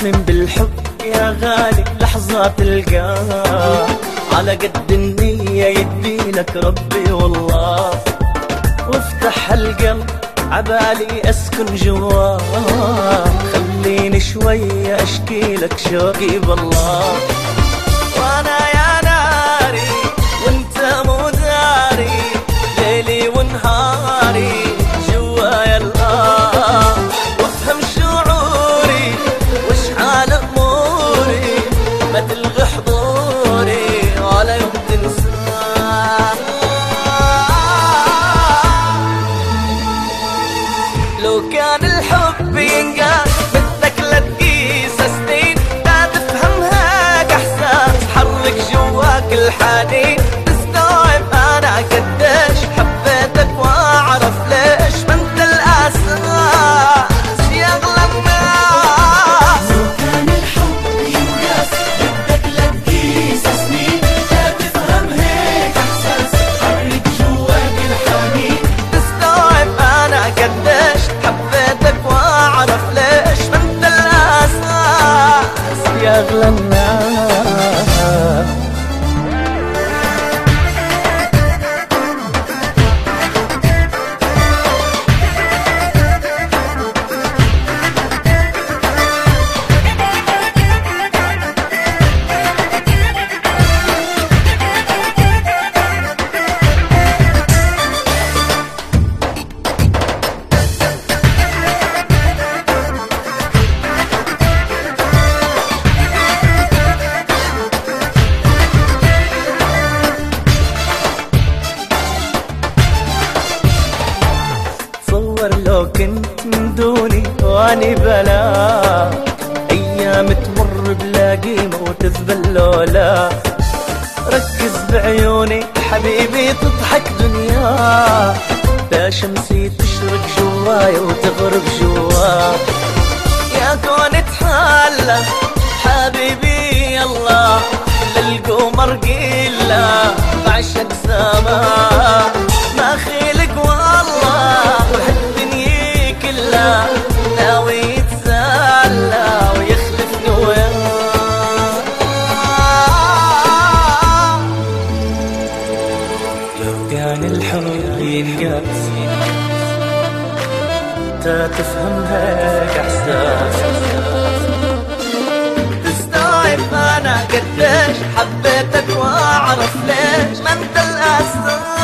مؤمن بالحب يا غالي لحظة تلقاه، على قد النية يديلك ربي والله. وافتح القلب عبالي اسكن جواه، خليني شوية اشكي لك شوقي بالله. وانا يا ناري وانت مو داري، ليلي ونهاري جوايا الآه. وافهم شعوري واشحال اموري، ما تلغي حضوري ولا يوم تنساه. لو كان الحب ينقاس بدك لا تقيس سنين، لا تفهمها كاحساس حرك جواك الحنين. تستوعب انا قديش حبيتك واعرف ليش، ما انت الاساس يا اغلى الناس. لو كان الحب ينقاس بدك لا تقيس سنين، لا تفهم هيك احساس حرك جواك الحنين. تستوعب انا قديش حبيتك واعرف ليش، ما انت الاساس يا اغلى الناس. لو كنت من دوني واني بلا، ايام تمر بلا قيمة وتذبل لولا. ركز بعيوني حبيبي تضحك دنيا، تا شمسي تشرق جواي وتغرب جوا. يا كون تحلى حبيبي يلا للقمر قيلة، بعشق سما ما خيلك والله، وهالدنيا كلها ناوي يتسلى ويخلفني وياه. لو كان الحب ينقاس تا تفهم هيك احساس، تستوعب انا قديش حبيتك واعرف ليش، ما انت الاساس